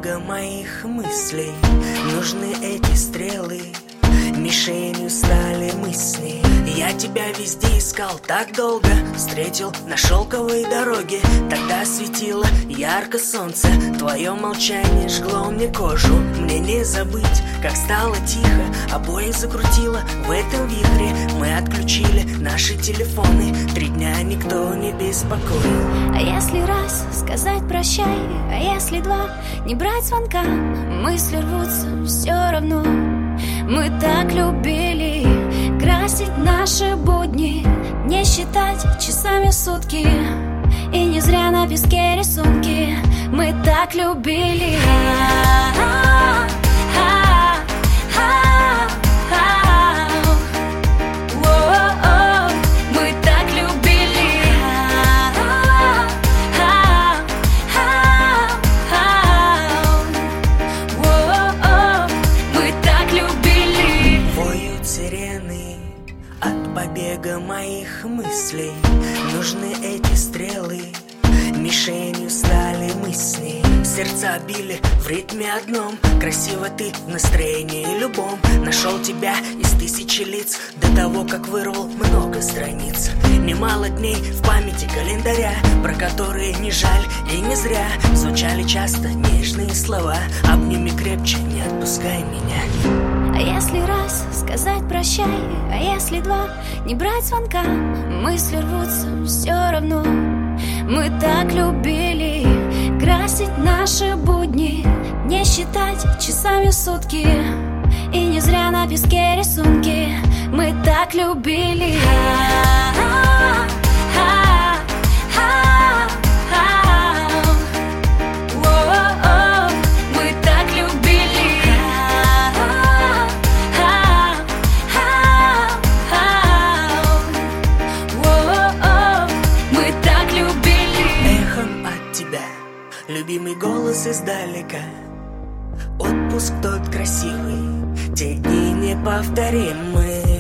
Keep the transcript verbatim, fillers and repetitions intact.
побега моих мыслей нужны эти стрелы. Мишенью стали мы с ней. Я тебя везде искал так долго, встретил на шелковой дороге. Тогда светило ярко солнце, твое молчание жгло мне кожу. Мне не забыть, как стало тихо, обоих закрутило в этом вихре. Мы отключили наши телефоны, три дня никто не беспокоил. А если раз сказать прощай, а если два не брать звонка, мысли рвутся все равно. Мы так любили красить наши будни, не считать часами сутки, и не зря на песке рисунки. Мы так любили. Мы так любили. Мы так любили. Воют сирены от побега моих мыслей. Нужны эти стрелы, мишенью стали мы с ней. Сердца били в ритме одном. Красиво ты в настроении любом. Нашел тебя из тысячи лиц, до того, как вырвал много страниц. Немало дней в памяти календаря, про которые не жаль и не зря звучали часто нежные слова: обними крепче, не отпускай меня. А если раз сказать прощай, а если два не брать звонка, мысли рвутся все равно. Мы так любили красить наши будни, не считать часами сутки, и не зря на песке рисунки. Мы так любили. Мы так любили. Мы так любили. Эхом от тебя любимый голос издалека. Отпуск тот красивый, те дни неповторимые.